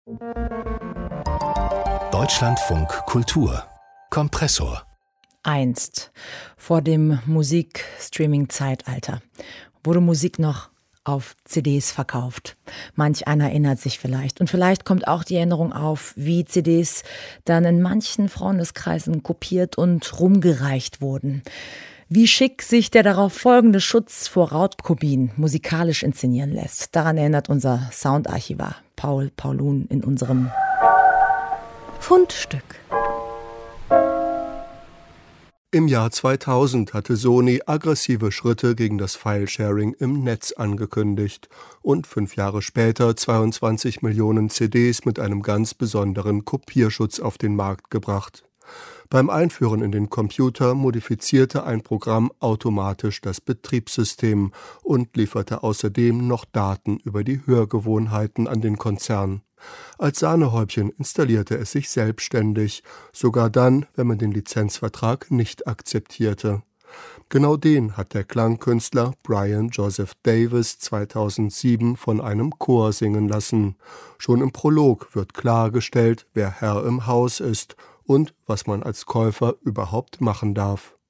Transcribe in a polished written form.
Deutschlandfunk Kultur Kompressor. Einst, vor dem Musikstreaming-Zeitalter, wurde Musik noch auf CDs verkauft. Manch einer erinnert sich vielleicht. Und vielleicht kommt auch die Erinnerung auf, wie CDs dann in manchen Freundeskreisen kopiert und rumgereicht wurden. Wie schick sich der darauf folgende Schutz vor Raubkopien musikalisch inszenieren lässt. Daran erinnert unser Soundarchivar Paul Paulun in unserem Fundstück. Im Jahr 2000 hatte Sony aggressive Schritte gegen das File-Sharing im Netz angekündigt und 5 Jahre später 22 Millionen CDs mit einem ganz besonderen Kopierschutz auf den Markt gebracht. Beim Einführen in den Computer modifizierte ein Programm automatisch das Betriebssystem und lieferte außerdem noch Daten über die Hörgewohnheiten an den Konzern. Als Sahnehäubchen installierte es sich selbstständig, sogar dann, wenn man den Lizenzvertrag nicht akzeptierte. Genau den hat der Klangkünstler Brian Joseph Davis 2007 von einem Chor singen lassen. Schon im Prolog wird klargestellt, wer Herr im Haus ist und was man als Käufer überhaupt machen darf.